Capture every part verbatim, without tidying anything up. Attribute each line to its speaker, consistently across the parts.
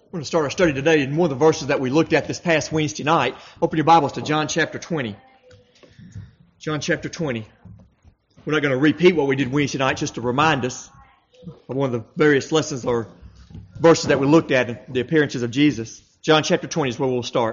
Speaker 1: We're going to start our study today in one of the verses that we looked at this past Wednesday night. Open your Bibles to John chapter twenty. John chapter twenty. We're not going to repeat what we did Wednesday night, just to remind us of one of the various lessons or verses that we looked at in the appearances of Jesus. John chapter twenty is where we'll start.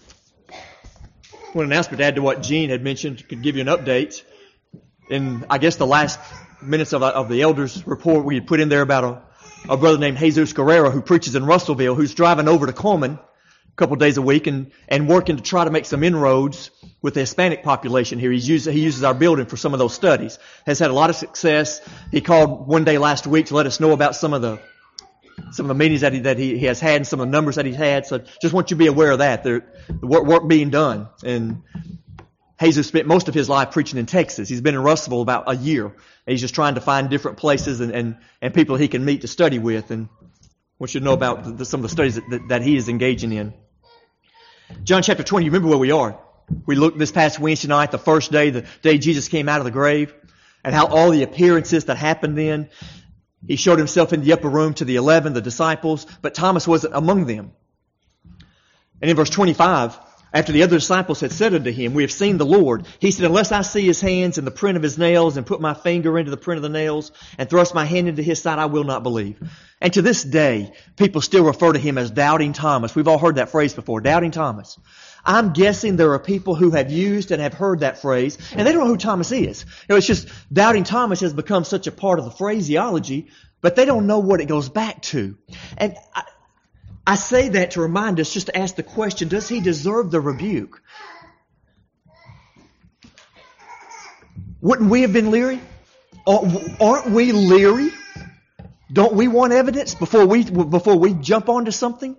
Speaker 1: One announcement to add to what Gene had mentioned, could give you an update. In, I guess, the last minutes of, of the elders' report, we had put in there about a a brother named Jesus Guerrero who preaches in Russellville, who's driving over to Coleman a couple of days a week and, and working to try to make some inroads with the Hispanic population here. He's used, he uses our building for some of those studies. Has had a lot of success. He called one day last week to let us know about some of the some of the meetings that he that he, he has had and some of the numbers that he's had. So just want you to be aware of that. The, the work, work being done. And Jesus spent most of his life preaching in Texas. He's been in Russellville about a year. And he's just trying to find different places and, and, and people he can meet to study with. And I want you to know about the, the, some of the studies that, that, that he is engaging in. John chapter twenty, you remember where we are. We looked this past Wednesday night, the first day, the day Jesus came out of the grave, and how all the appearances that happened then. He showed himself in the upper room to the eleven, the disciples, but Thomas wasn't among them. And in verse twenty-five, after the other disciples had said unto him, we have seen the Lord, he said, unless I see his hands and the print of his nails and put my finger into the print of the nails and thrust my hand into his side, I will not believe. And to this day, people still refer to him as Doubting Thomas. We've all heard that phrase before, Doubting Thomas. I'm guessing there are people who have used and have heard that phrase, and they don't know who Thomas is. You know, it's just Doubting Thomas has become such a part of the phraseology, but they don't know what it goes back to. And I, I say that to remind us, just to ask the question, does he deserve the rebuke? Wouldn't we have been leery? Aren't we leery? Don't we want evidence before we before we jump onto something?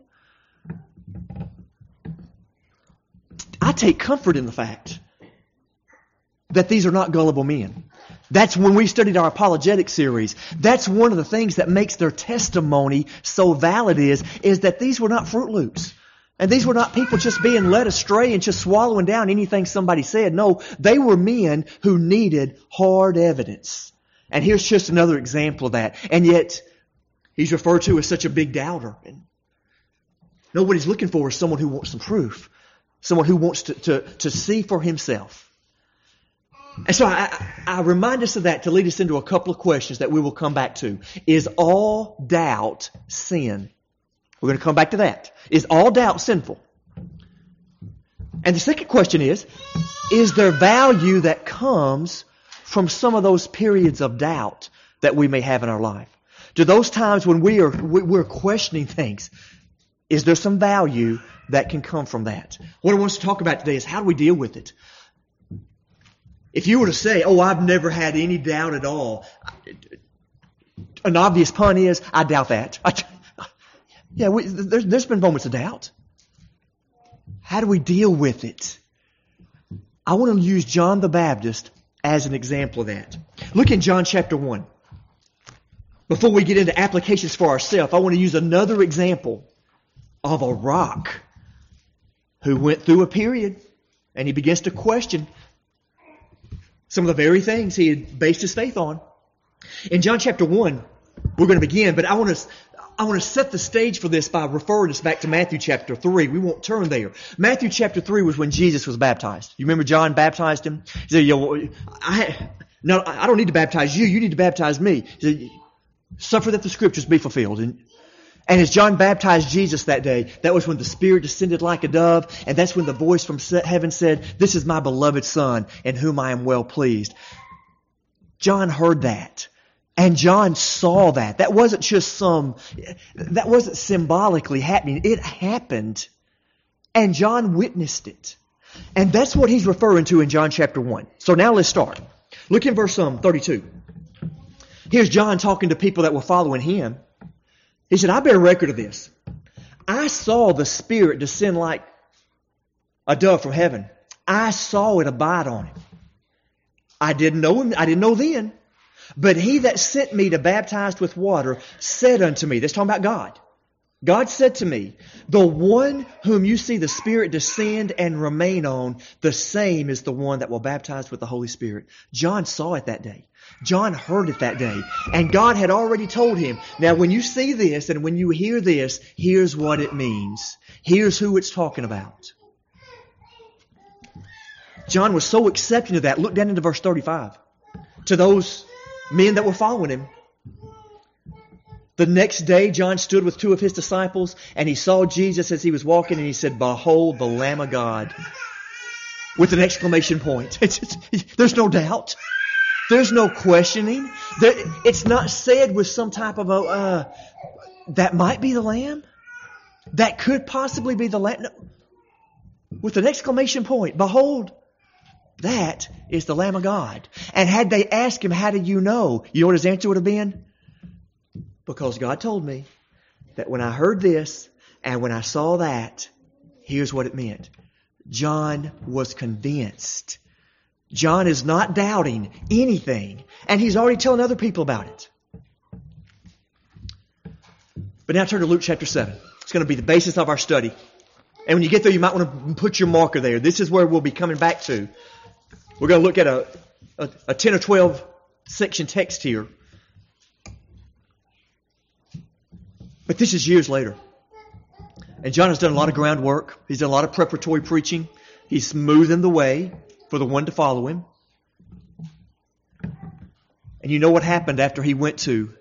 Speaker 1: I take comfort in the fact that these are not gullible men. That's when we studied our apologetic series. That's one of the things that makes their testimony so valid is, is that these were not Fruit Loops. And these were not people just being led astray and just swallowing down anything somebody said. No, they were men who needed hard evidence. And here's just another example of that. And yet, he's referred to as such a big doubter. And nobody's looking for is someone who wants some proof. Someone who wants to, to, to see for himself. And so I, I remind us of that to lead us into a couple of questions that we will come back to. Is all doubt sin? We're going to come back to that. Is all doubt sinful? And the second question is, is there value that comes from some of those periods of doubt that we may have in our life? Do those times when we are we're questioning things, is there some value that can come from that? What I want us to talk about today is how do we deal with it? If you were to say, oh, I've never had any doubt at all, an obvious pun is, I doubt that. I, yeah, we, there's, there's been moments of doubt. How do we deal with it? I want to use John the Baptist as an example of that. Look in John chapter one. Before we get into applications for ourselves, I want to use another example of a rock who went through a period and he begins to question some of the very things he had based his faith on. In John chapter one, we're going to begin, but I want to I want to set the stage for this by referring us back to Matthew chapter three. We won't turn there. Matthew chapter three was when Jesus was baptized. You remember John baptized him? He said, Yo, I, no, I don't need to baptize you. You need to baptize me. He said, suffer that the scriptures be fulfilled. And, and as John baptized Jesus that day, that was when the Spirit descended like a dove, and that's when the voice from heaven said, this is my beloved Son, in whom I am well pleased. John heard that. And John saw that. That wasn't just some, that wasn't symbolically happening. It happened. And John witnessed it. And that's what he's referring to in John chapter one. So now let's start. Look in verse um, thirty-two. Here's John talking to people that were following him. He said, I bear record of this. I saw the Spirit descend like a dove from heaven. I saw it abide on him. I didn't know him. I didn't know then. But he that sent me to baptize with water said unto me, that's talking about God. God said to me, the one whom you see the Spirit descend and remain on, the same is the one that will baptize with the Holy Spirit. John saw it that day. John heard it that day. And God had already told him, now when you see this and when you hear this, here's what it means. Here's who it's talking about. John was so accepting of that. Look down into verse thirty-five. To those men that were following him. The next day, John stood with two of his disciples, and he saw Jesus as he was walking, and he said, behold, the Lamb of God. With an exclamation point. It's, it's, there's no doubt. There's no questioning. There, it's not said with some type of, a, uh, that might be the Lamb. That could possibly be the Lamb. No. With an exclamation point. Behold, that is the Lamb of God. And had they asked him, how do you know? You know what his answer would have been? Because God told me that when I heard this and when I saw that, here's what it meant. John was convinced. John is not doubting anything. And he's already telling other people about it. But now turn to Luke chapter seven. It's going to be the basis of our study. And when you get there, you might want to put your marker there. This is where we'll be coming back to. We're going to look at a, a, a ten or twelve section text here. But this is years later. And John has done a lot of groundwork. He's done a lot of preparatory preaching. He's smoothing the way for the one to follow him. And you know what happened after he went to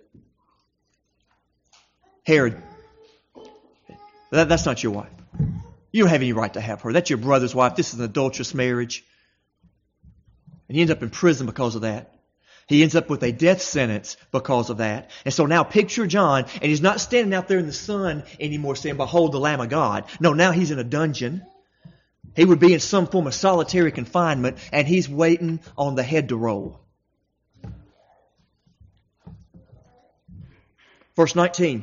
Speaker 1: Herod. That, that's not your wife. You don't have any right to have her. That's your brother's wife. This is an adulterous marriage. And he ends up in prison because of that. He ends up with a death sentence because of that. And so now picture John, and he's not standing out there in the sun anymore saying, behold the Lamb of God. No, now he's in a dungeon. He would be in some form of solitary confinement, and he's waiting on the head to roll. Verse nineteen.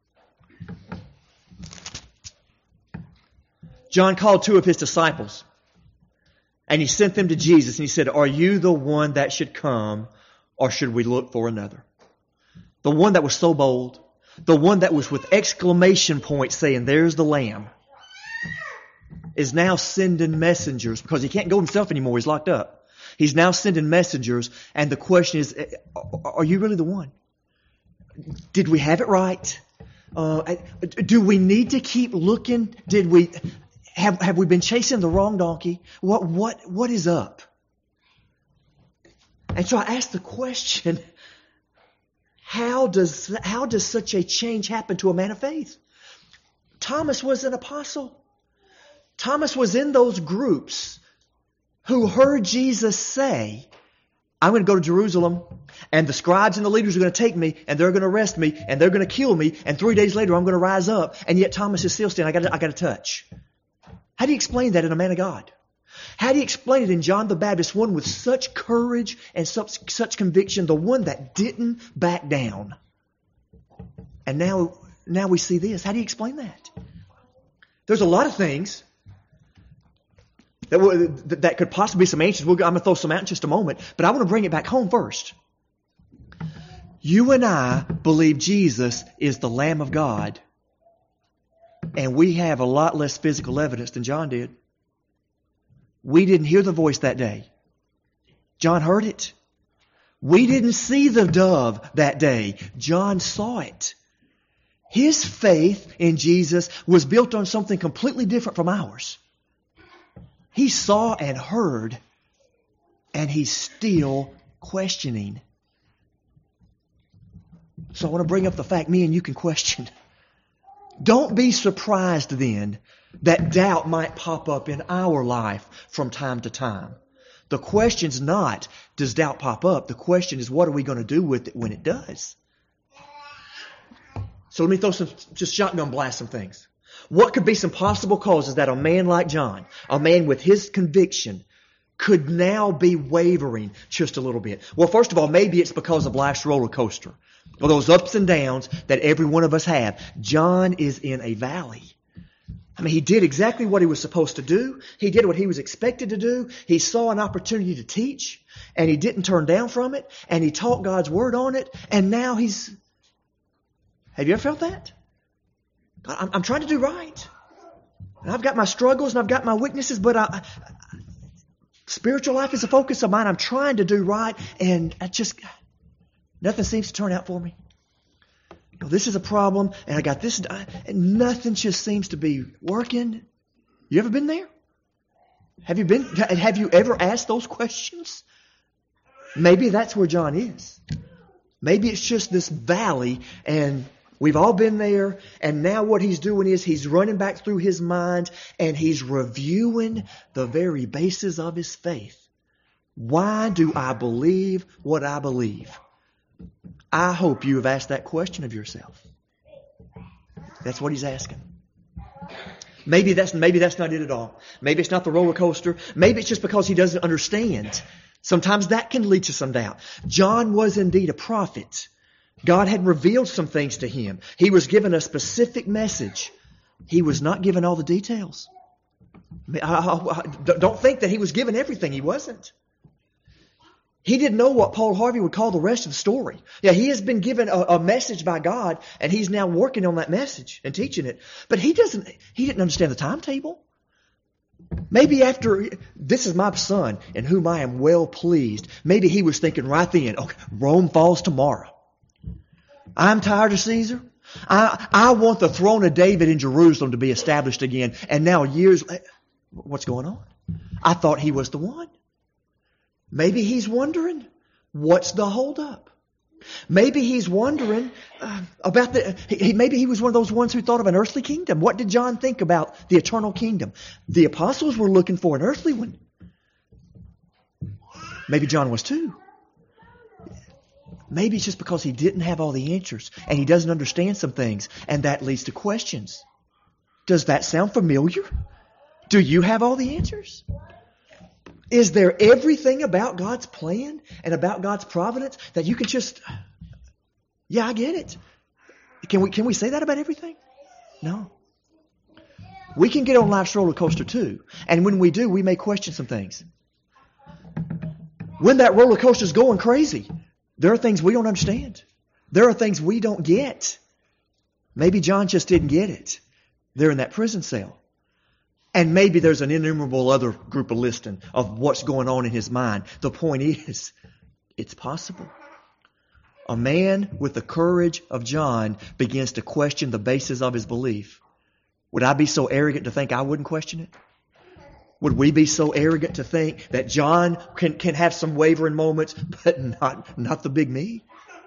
Speaker 1: John called two of his disciples, and he sent them to Jesus, and he said, are you the one that should come, or should we look for another? The one that was so bold, the one that was with exclamation points saying, there's the Lamb, is now sending messengers, because he can't go himself anymore, he's locked up. He's now sending messengers, and the question is, are you really the one? Did we have it right? Uh, do we need to keep looking? Did we have have we been chasing the wrong donkey? What what what is up? And so I asked the question: How does how does such a change happen to a man of faith? Thomas was an apostle. Thomas was in those groups who heard Jesus say, I'm going to go to Jerusalem, and the scribes and the leaders are going to take me, and they're going to arrest me, and they're going to kill me, and three days later I'm going to rise up, and yet Thomas is still standing. I got to, I got to touch. How do you explain that in a man of God? How do you explain it in John the Baptist, one with such courage and such, such conviction, the one that didn't back down? And now, now we see this. How do you explain that? There's a lot of things That, that could possibly be some answers. I'm going to throw some out in just a moment. But I want to bring it back home first. You and I believe Jesus is the Lamb of God. And we have a lot less physical evidence than John did. We didn't hear the voice that day. John heard it. We didn't see the dove that day. John saw it. His faith in Jesus was built on something completely different from ours. He saw and heard, and he's still questioning. So I want to bring up the fact me and you can question. Don't be surprised then that doubt might pop up in our life from time to time. The question's not, does doubt pop up? The question is, what are we going to do with it when it does? So let me throw some, just shotgun blast some things. What could be some possible causes that a man like John, a man with his conviction, could now be wavering just a little bit? Well, first of all, maybe it's because of life's roller coaster, or those ups and downs that every one of us have. John is in a valley. I mean, he did exactly what he was supposed to do. He did what he was expected to do. He saw an opportunity to teach, and he didn't turn down from it, and he taught God's word on it, and now he's... Have you ever felt that? God, I'm, I'm trying to do right. And I've got my struggles and I've got my weaknesses, but I, I, spiritual life is a focus of mine. I'm trying to do right, and I just, nothing seems to turn out for me. Well, this is a problem, and I got this, and nothing just seems to be working. You ever been there? Have you been? Have you ever asked those questions? Maybe that's where John is. Maybe it's just this valley, and we've all been there, and now what he's doing is he's running back through his mind, and he's reviewing the very basis of his faith. Why do I believe what I believe? I hope you have asked that question of yourself. That's what he's asking. Maybe that's, maybe that's not it at all. Maybe it's not the roller coaster. Maybe it's just because he doesn't understand. Sometimes that can lead to some doubt. John was indeed a prophet. God had revealed some things to him. He was given a specific message. He was not given all the details. I, I, I, don't think that he was given everything. He wasn't. He didn't know what Paul Harvey would call the rest of the story. Yeah, he has been given a, a message by God, and he's now working on that message and teaching it. But he doesn't. He didn't understand the timetable. Maybe after, this is my son in whom I am well pleased. Maybe he was thinking right then, okay, Rome falls tomorrow. I'm tired of Caesar. I, I want the throne of David in Jerusalem to be established again. And now years later, what's going on? I thought he was the one. Maybe he's wondering, what's the holdup? Maybe he's wondering uh, about the, he, maybe he was one of those ones who thought of an earthly kingdom. What did John think about the eternal kingdom? The apostles were looking for an earthly one. Maybe John was too. Maybe it's just because he didn't have all the answers and he doesn't understand some things, and that leads to questions. Does that sound familiar? Do you have all the answers? Is there everything about God's plan and about God's providence that you can just, yeah, I get it. Can we, can we say that about everything? No. We can get on life's roller coaster too. And when we do, we may question some things. When that roller coaster is going crazy, there are things we don't understand. There are things we don't get. Maybe John just didn't get it. They're in that prison cell. And maybe there's an innumerable other group of listing of what's going on in his mind. The point is, it's possible. A man with the courage of John begins to question the basis of his belief. Would I be so arrogant to think I wouldn't question it? Would we be so arrogant to think that John can, can have some wavering moments, but not, not the big me?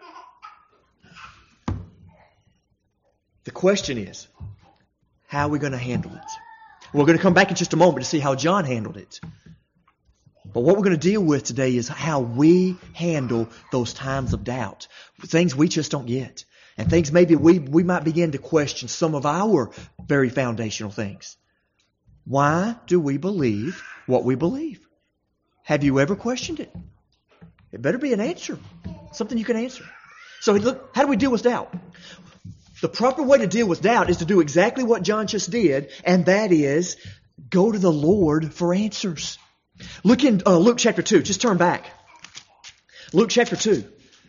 Speaker 1: The question is, how are we going to handle it? We're going to come back in just a moment to see how John handled it. But what we're going to deal with today is how we handle those times of doubt. Things we just don't get. And things maybe we, we might begin to question some of our very foundational things. Why do we believe what we believe? Have you ever questioned it? It better be an answer. Something you can answer. So look, how do we deal with doubt? The proper way to deal with doubt is to do exactly what John just did, and that is go to the Lord for answers. Look in uh, Luke chapter two. Just turn back. Luke chapter two.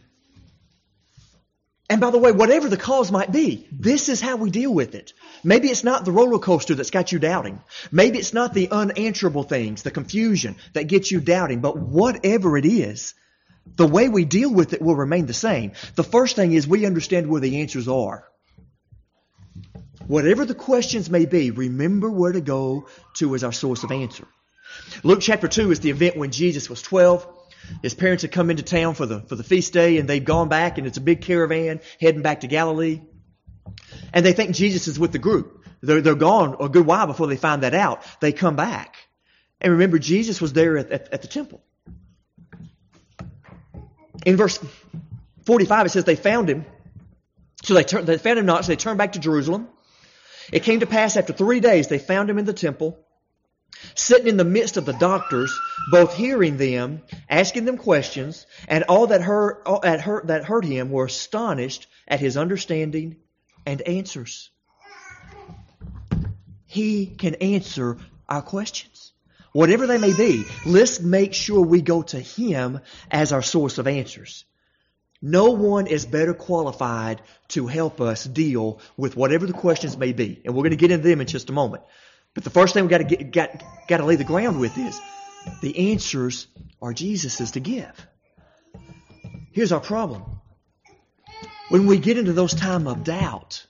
Speaker 1: And by the way, whatever the cause might be, this is how we deal with it. Maybe it's not the roller coaster that's got you doubting. Maybe it's not the unanswerable things, the confusion that gets you doubting. But whatever it is, the way we deal with it will remain the same. The first thing is we understand where the answers are. Whatever the questions may be, remember where to go to as our source of answer. Luke chapter two is the event when Jesus was twelve. His parents had come into town for the, for the feast day, and they've gone back, and it's a big caravan heading back to Galilee. And they think Jesus is with the group. They're, they're gone a good while before they find that out. They come back. And remember, Jesus was there at, at, at the temple. In verse forty-five, it says they found him. So they, tur- they found him not, so they turned back to Jerusalem. It came to pass after three days, they found him in the temple, sitting in the midst of the doctors, both hearing them, asking them questions, and all that heard, all that heard, that heard him were astonished at his understanding and answers. He can answer our questions. Whatever they may be, let's make sure we go to him as our source of answers. No one is better qualified to help us deal with whatever the questions may be. And we're going to get into them in just a moment. But the first thing we've got to, get, got, got to lay the ground with is the answers are Jesus's to give. Here's our problem. When we get into those times of doubt,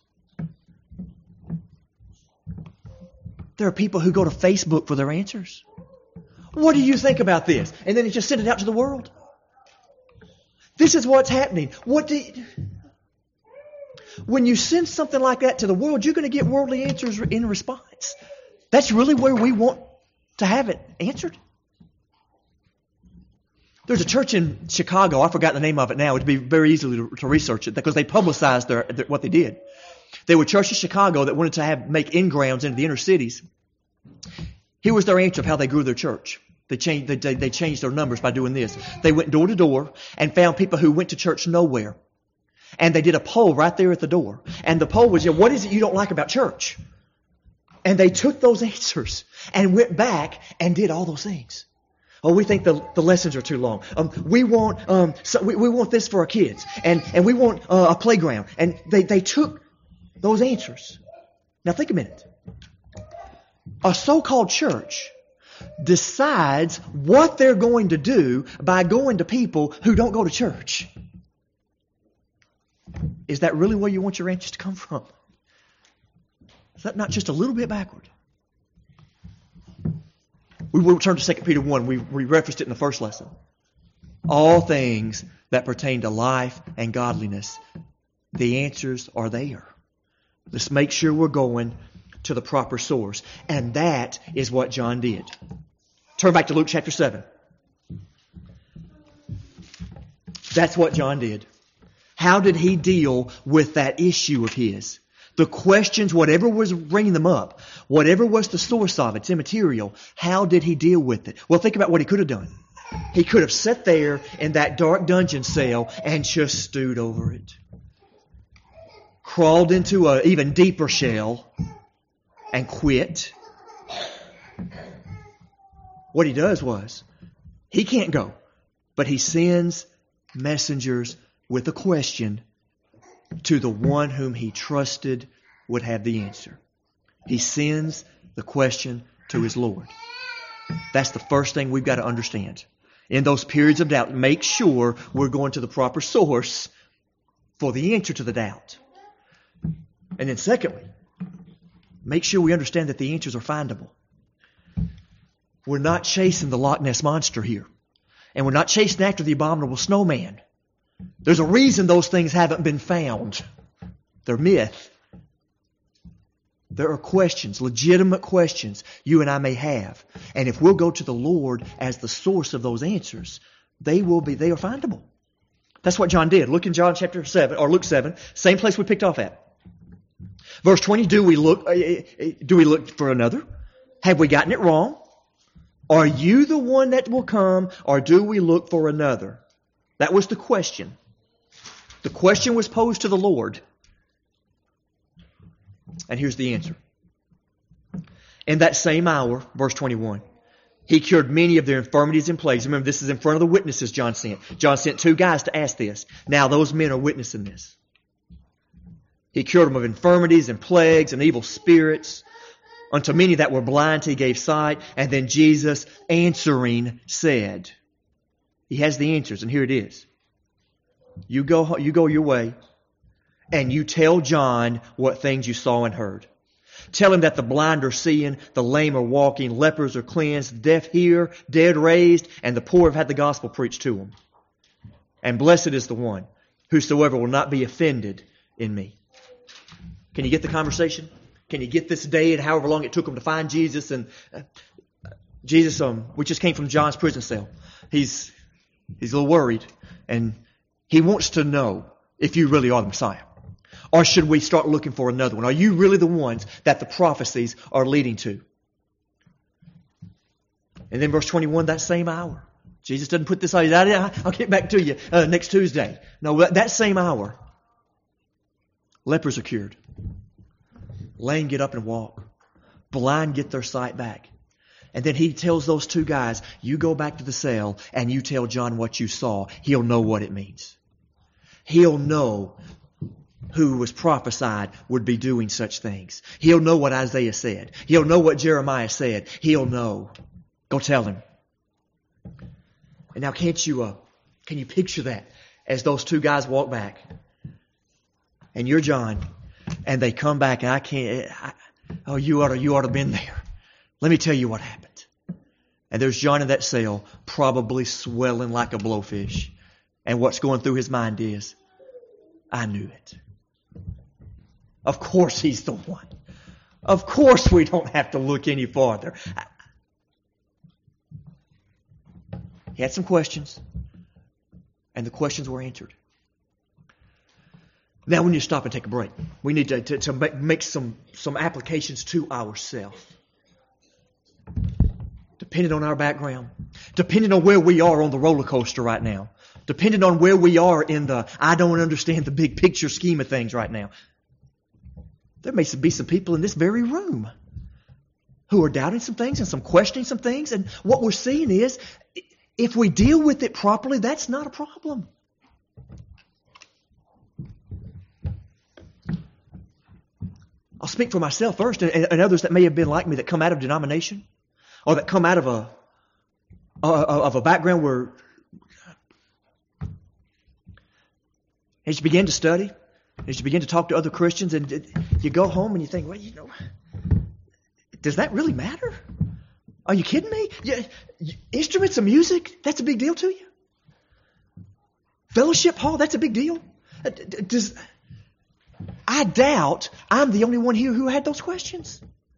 Speaker 1: there are people who go to Facebook for their answers. What do you think about this? And then they just send it out to the world. This is what's happening. What do you, when you send something like that to the world, you're going to get worldly answers in response. That's really where we want to have it answered. There's a church in Chicago. I forgot the name of it now. It'd be very easy to, to research it because they publicized their, their, what they did. They were a church in Chicago that wanted to have make in-grounds into the inner cities. Here was their answer of how they grew their church. They changed, they, they, they changed their numbers by doing this. They went door to door and found people who went to church nowhere. And they did a poll right there at the door. And the poll was, yeah, what is it you don't like about church? And they took those answers and went back and did all those things. Oh, we think the, the lessons are too long. Um, we want um, so we, we want this for our kids, and and we want uh, a playground. And they they took those answers. Now think a minute. A so-called church decides what they're going to do by going to people who don't go to church. Is that really where you want your answers to come from? Is that not just a little bit backward? We will turn to Second Peter one. We, we referenced it in the first lesson. All things that pertain to life and godliness, the answers are there. Let's make sure we're going to the proper source. And that is what John did. Turn back to Luke chapter seven. That's what John did. How did he deal with that issue of his? The questions, whatever was bringing them up, whatever was the source of it, it's immaterial. How did he deal with it? Well, think about what he could have done. He could have sat there in that dark dungeon cell and just stewed over it. Crawled into an even deeper shell and quit. What he does was, he can't go, but he sends messengers with a question to the one whom he trusted would have the answer. He sends the question to his Lord. That's the first thing we've got to understand. In those periods of doubt, make sure we're going to the proper source for the answer to the doubt. And then secondly, make sure we understand that the answers are findable. We're not chasing the Loch Ness Monster here. And we're not chasing after the abominable snowman. There's a reason those things haven't been found. They're myth. There are questions, legitimate questions you and I may have. And if we'll go to the Lord as the source of those answers, they will be, they are findable. That's what John did. Look in John chapter seven, or Luke seven, same place we picked off at. Verse twenty, do we look, do we look for another? Have we gotten it wrong? Are you the one that will come, or do we look for another? That was the question. The question was posed to the Lord. And here's the answer. In that same hour, verse twenty-one, he cured many of their infirmities and plagues. Remember, this is in front of the witnesses John sent. John sent two guys to ask this. Now those men are witnessing this. He cured them of infirmities and plagues and evil spirits. Unto many that were blind he gave sight. And then Jesus answering said, he has the answers, and here it is. You go, you go your way, and you tell John what things you saw and heard. Tell him that the blind are seeing, the lame are walking, lepers are cleansed, deaf hear, dead raised, and the poor have had the gospel preached to them. And blessed is the one whosoever will not be offended in me. Can you get the conversation? Can you get this day and however long it took them to find Jesus? And uh, Jesus, um, we just came from John's prison cell. He's He's a little worried, and he wants to know if you really are the Messiah. Or should we start looking for another one? Are you really the ones that the prophecies are leading to? And then verse twenty-one, that same hour. Jesus doesn't put this out. I'll get back to you uh, next Tuesday. No, that same hour. Lepers are cured. Lame get up and walk. Blind get their sight back. And then he tells those two guys, you go back to the cell and you tell John what you saw. He'll know what it means. He'll know who was prophesied would be doing such things. He'll know what Isaiah said. He'll know what Jeremiah said. He'll know. Go tell him. And now can't you, uh, can you picture that as those two guys walk back? And you're John. And they come back and I can't, I, oh, you ought to, you ought to have been there. Let me tell you what happened. And there's John in that cell, probably swelling like a blowfish. And what's going through his mind is, I knew it. Of course he's the one. Of course we don't have to look any farther. He had some questions, and the questions were answered. Now we need to stop and take a break. We need to, to, to make, make some, some applications to ourselves. Depending on our background, depending on where we are on the roller coaster right now, depending on where we are in the, I don't understand the big picture scheme of things right now. There may be some people in this very room who are doubting some things and some questioning some things. And what we're seeing is, if we deal with it properly, that's not a problem. I'll speak for myself first, and, and others that may have been like me that come out of denomination or that come out of a, of a background where as you begin to study, as you begin to talk to other Christians, and you go home and you think, well, you know, does that really matter? Are you kidding me? Yeah, instruments of music, that's a big deal to you? Fellowship hall, that's a big deal? Does, I doubt I'm the only one here who had those questions.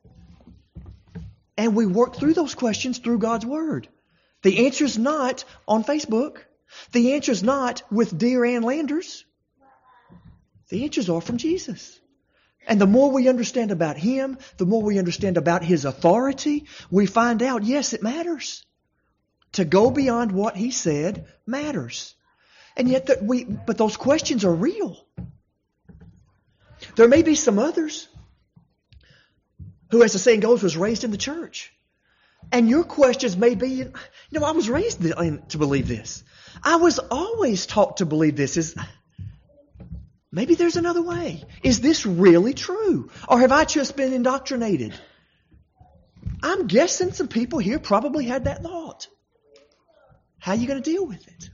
Speaker 1: And we work through those questions through God's Word. The answer's not on Facebook. The answer's not with Dear Ann Landers. The answers are from Jesus. And the more we understand about Him, the more we understand about His authority, we find out, yes, it matters. To go beyond what He said matters. And yet, that we, but those questions are real. There may be some others who, as the saying goes, was raised in the church. And your questions may be, you know, I was raised to believe this. I was always taught to believe this. Is maybe there's another way. Is this really true? Or have I just been indoctrinated? I'm guessing some people here probably had that thought. How are you going to deal with it?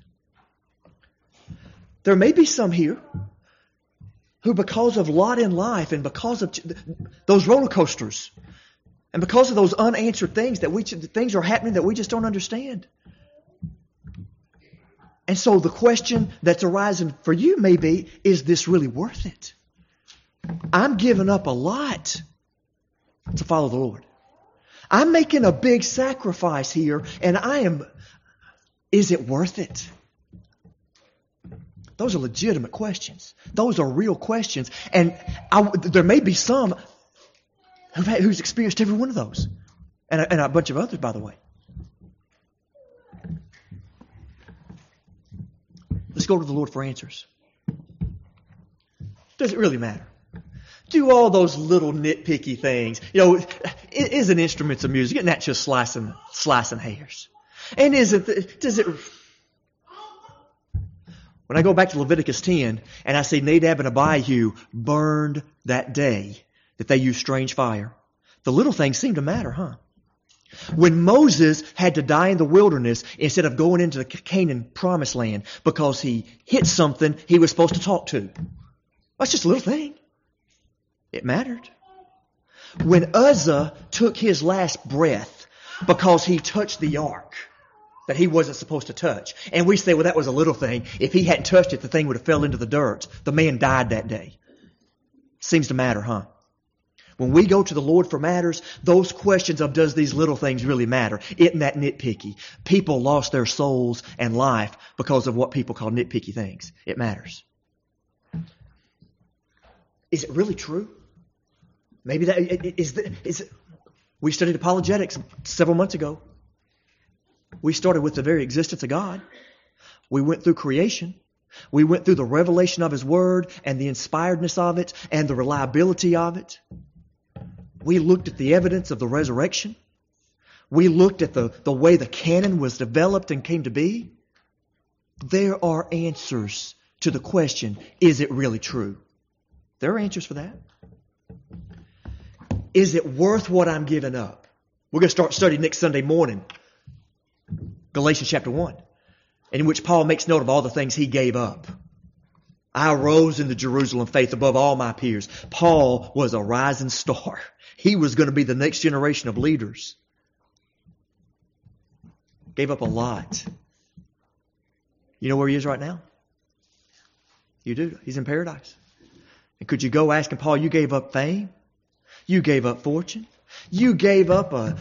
Speaker 1: There may be some here who, because of lot in life and because of those roller coasters and because of those unanswered things that we things are happening that we just don't understand. And so the question that's arising for you may be, is this really worth it? I'm giving up a lot to follow the Lord. I'm making a big sacrifice here, and I am, is it worth it? Those are legitimate questions. Those are real questions. And I, there may be some who've had, who's experienced every one of those. And a, and a bunch of others, by the way. Let's go to the Lord for answers. Does it really matter? Do all those little nitpicky things. You know, isn't instruments of music, isn't that just slicing, slicing hairs? And is it, does it... When I go back to Leviticus ten and I see Nadab and Abihu burned that day that they used strange fire, the little things seem to matter, huh? When Moses had to die in the wilderness instead of going into the Canaan promised land because he hit something he was supposed to talk to. That's just a little thing. It mattered. When Uzzah took his last breath because he touched the ark that he wasn't supposed to touch. And we say, well, that was a little thing. If he hadn't touched it, the thing would have fell into the dirt. The man died that day. Seems to matter, huh? When we go to the Lord for matters, those questions of does these little things really matter? Isn't that nitpicky? People lost their souls and life because of what people call nitpicky things. It matters. Is it really true? Maybe that is, is it, we studied apologetics several months ago. We started with the very existence of God. We went through creation. We went through the revelation of His Word and the inspiredness of it and the reliability of it. We looked at the evidence of the resurrection. We looked at the, the way the canon was developed and came to be. There are answers to the question, is it really true? There are answers for that. Is it worth what I'm giving up? We're going to start studying next Sunday morning, Galatians chapter one, in which Paul makes note of all the things he gave up. I rose in the Jerusalem faith above all my peers. Paul was a rising star. He was going to be the next generation of leaders. Gave up a lot. You know where he is right now? You do. He's in paradise. And could you go asking Paul, you gave up fame? You gave up fortune? You gave up a...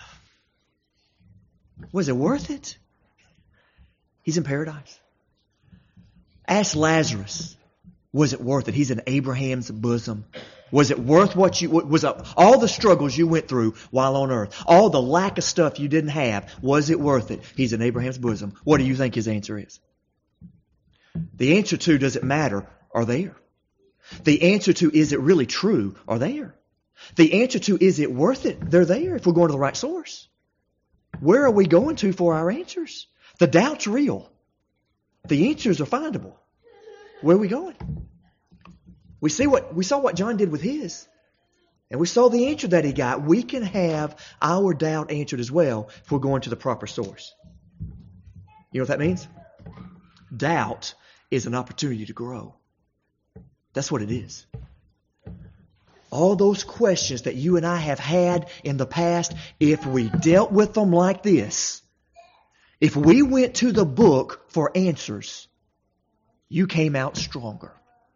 Speaker 1: Was it worth it? He's in paradise. Ask Lazarus, was it worth it? He's in Abraham's bosom. Was it worth what you, was it, all the struggles you went through while on earth, all the lack of stuff you didn't have, was it worth it? He's in Abraham's bosom. What do you think his answer is? The answer to, does it matter, are there. The answer to, is it really true, are there. The answer to, is it worth it, they're there if we're going to the right source. Where are we going to for our answers? The doubt's real. The answers are findable. Where are we going? We see what we saw what John did with his. And we saw the answer that he got. We can have our doubt answered as well if we're going to the proper source. You know what that means? Doubt is an opportunity to grow. That's what it is. All those questions that you and I have had in the past, if we dealt with them like this, if we went to the book for answers, you came out stronger.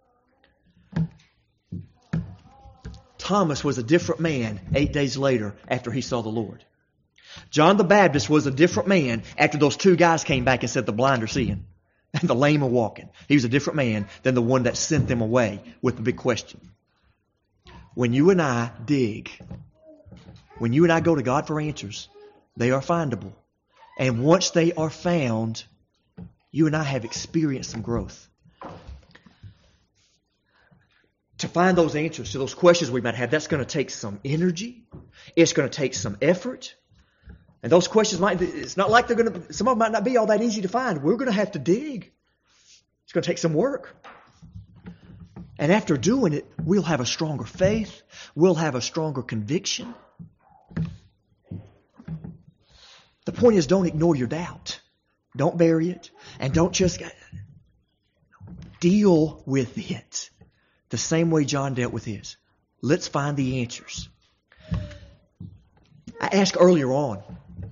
Speaker 1: Thomas was a different man eight days later after he saw the Lord. John the Baptist was a different man after those two guys came back and said the blind are seeing and the lame are walking. He was a different man than the one that sent them away with the big question. When you and I dig, when you and I go to God for answers, they are findable. And once they are found, you and I have experienced some growth. To find those answers to those questions we might have, that's going to take some energy. It's going to take some effort. And those questions might, it's not like they're going to, some of them might not be all that easy to find. We're going to have to dig. It's going to take some work. And after doing it, we'll have a stronger faith. We'll have a stronger conviction. The point is, don't ignore your doubt. Don't bury it. And don't just deal with it the same way John dealt with his. Let's find the answers. I asked earlier on,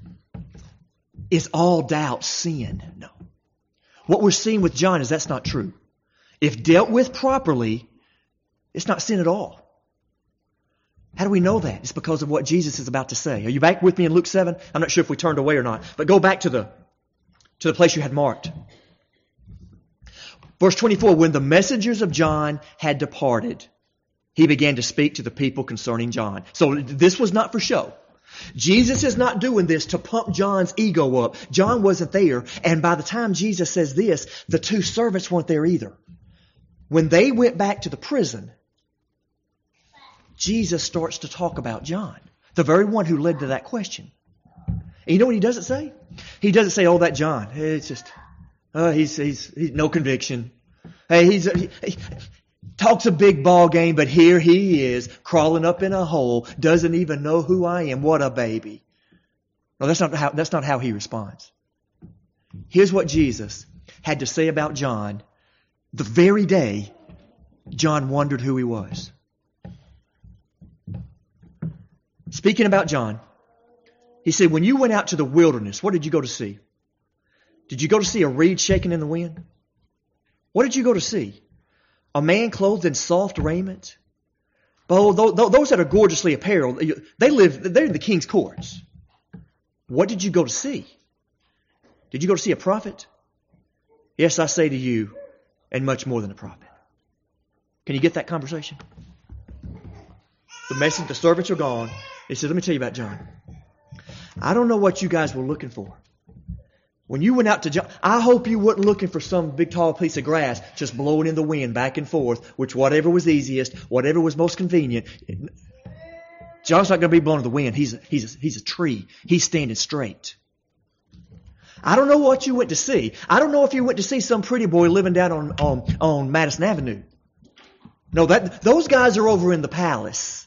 Speaker 1: is all doubt sin? No. What we're seeing with John is that's not true. If dealt with properly, it's not sin at all. How do we know that? It's because of what Jesus is about to say. Are you back with me in Luke seven? I'm not sure if we turned away or not. But go back to the, to the place you had marked. Verse twenty-four, when the messengers of John had departed, he began to speak to the people concerning John. So this was not for show. Jesus is not doing this to pump John's ego up. John wasn't there. And by the time Jesus says this, the two servants weren't there either. When they went back to the prison, Jesus starts to talk about John, the very one who led to that question. And you know what he doesn't say? He doesn't say, oh, that John, it's just, uh, he's, he's, he's no conviction. Hey, he's, he, he talks a big ball game, but here he is crawling up in a hole, doesn't even know who I am. What a baby. No, that's not how, that's not how he responds. Here's what Jesus had to say about John the very day John wondered who he was. Speaking about John, he said, when you went out to the wilderness, what did you go to see? Did you go to see a reed shaking in the wind? What did you go to see? A man clothed in soft raiment? Oh, those that are gorgeously apparelled, they live, they're in the king's courts. What did you go to see? Did you go to see a prophet? Yes, I say to you, and much more than a prophet. Can you get that conversation? The message, the servants are gone. He said, let me tell you about John. I don't know what you guys were looking for. When you went out to John, I hope you weren't looking for some big tall piece of grass just blowing in the wind back and forth, which whatever was easiest, whatever was most convenient. John's not going to be blowing in the wind. He's a, he's a, he's a tree. He's standing straight. I don't know what you went to see. I don't know if you went to see some pretty boy living down on, on, on Madison Avenue. No, that those guys are over in the palace.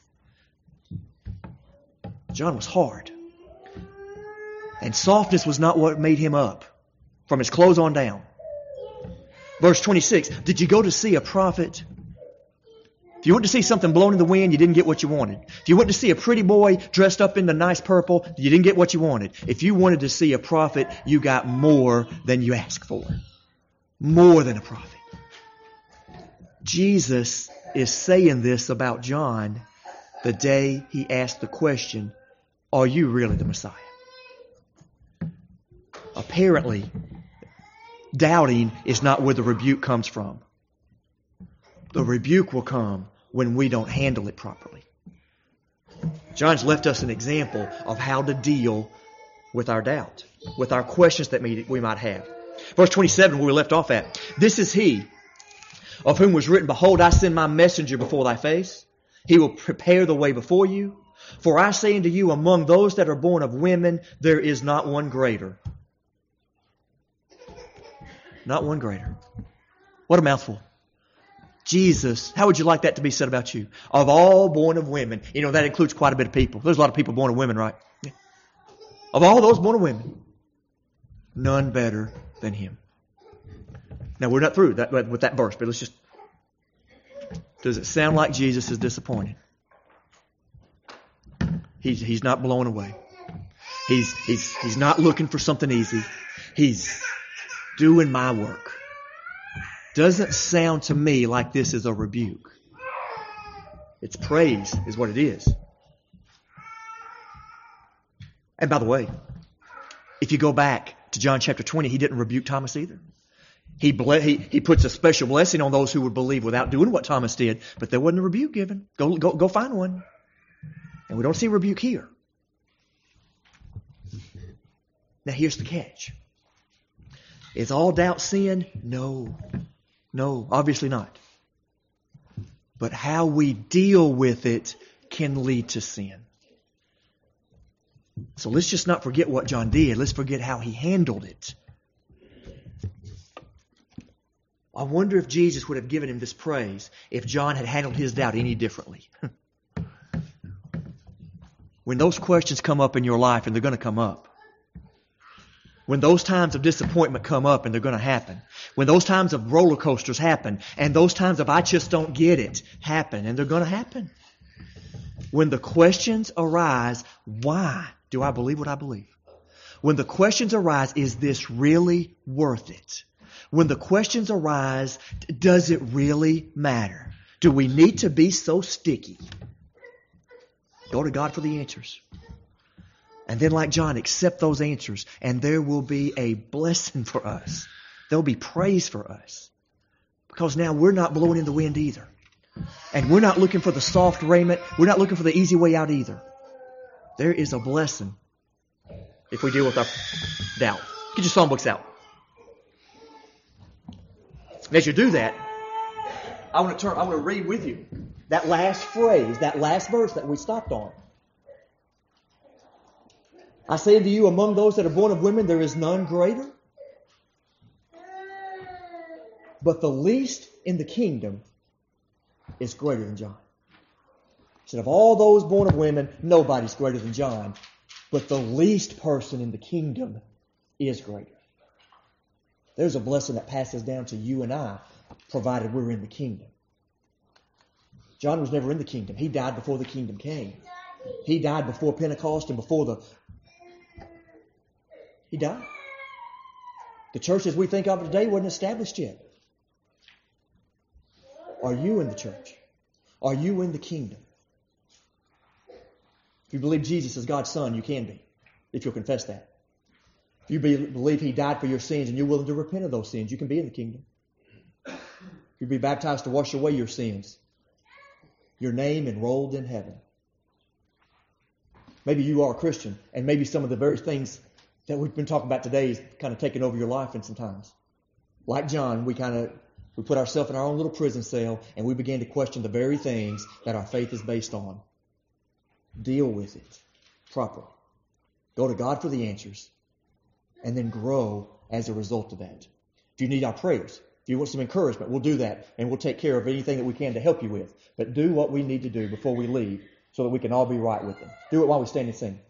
Speaker 1: John was hard. And softness was not what made him up. From his clothes on down. Verse twenty-six, did you go to see a prophet? If you went to see something blown in the wind, you didn't get what you wanted. If you went to see a pretty boy dressed up in the nice purple, you didn't get what you wanted. If you wanted to see a prophet, you got more than you asked for. More than a prophet. Jesus is saying this about John the day he asked the question, are you really the Messiah? Apparently, doubting is not where the rebuke comes from. The rebuke will come when we don't handle it properly. John's left us an example of how to deal with our doubt, with our questions that we might have. Verse twenty-seven, where we left off at. This is he of whom was written, behold, I send my messenger before thy face. He will prepare the way before you. For I say unto you, among those that are born of women, there is not one greater. Not one greater. What a mouthful. Jesus, how would you like that to be said about you? Of all born of women. You know, that includes quite a bit of people. There's a lot of people born of women, right? Yeah. Of all those born of women, none better than him. Now, we're not through that, with that verse, but let's just... Does it sound like Jesus is disappointed? He's, he's not blown away. He's, he's, he's not looking for something easy. He's doing my work. Doesn't sound to me like this is a rebuke. It's praise is what it is. And by the way, if you go back to John chapter twenty, he didn't rebuke Thomas either. He, ble- he, he puts a special blessing on those who would believe without doing what Thomas did, but there wasn't a rebuke given. Go, go, go find one. And we don't see a rebuke here. Now here's the catch. Is all doubt sin? No. No, obviously not. But how we deal with it can lead to sin. So let's just not forget what John did. Let's forget how he handled it. I wonder if Jesus would have given him this praise if John had handled his doubt any differently. When those questions come up in your life, and they're going to come up. When those times of disappointment come up, and they're going to happen. When those times of roller coasters happen, and those times of I just don't get it happen, and they're going to happen. When the questions arise, why do I believe what I believe? When the questions arise, is this really worth it? When the questions arise, does it really matter? Do we need to be so sticky? Go to God for the answers. And then like John, accept those answers. And there will be a blessing for us. There will be praise for us. Because now we're not blowing in the wind either. And we're not looking for the soft raiment. We're not looking for the easy way out either. There is a blessing if we deal with our doubt. Get your songbooks out. And as you do that, I want to turn, I want to read with you that last phrase, that last verse that we stopped on. I say unto you, among those that are born of women, there is none greater. But the least in the kingdom is greater than John. He said, of all those born of women, nobody's greater than John. But the least person in the kingdom is greater. There's a blessing that passes down to you and I, provided we're in the kingdom. John was never in the kingdom. He died before the kingdom came. He died before Pentecost and before the... He died. The church as we think of it today wasn't established yet. Are you in the church? Are you in the kingdom? If you believe Jesus is God's Son, you can be, if you'll confess that. If you believe He died for your sins and you're willing to repent of those sins, you can be in the kingdom. If you be baptized to wash away your sins, your name enrolled in heaven. Maybe you are a Christian, and maybe some of the very things that we've been talking about today is kind of taking over your life in some times. Like John, we kind of we put ourselves in our own little prison cell, and we began to question the very things that our faith is based on. Deal with it properly. Go to God for the answers. and then grow as a result of that. If you need our prayers, if you want some encouragement, we'll do that, and we'll take care of anything that we can to help you with. But do what we need to do before we leave so that we can all be right with them. Do it while we stand and sing.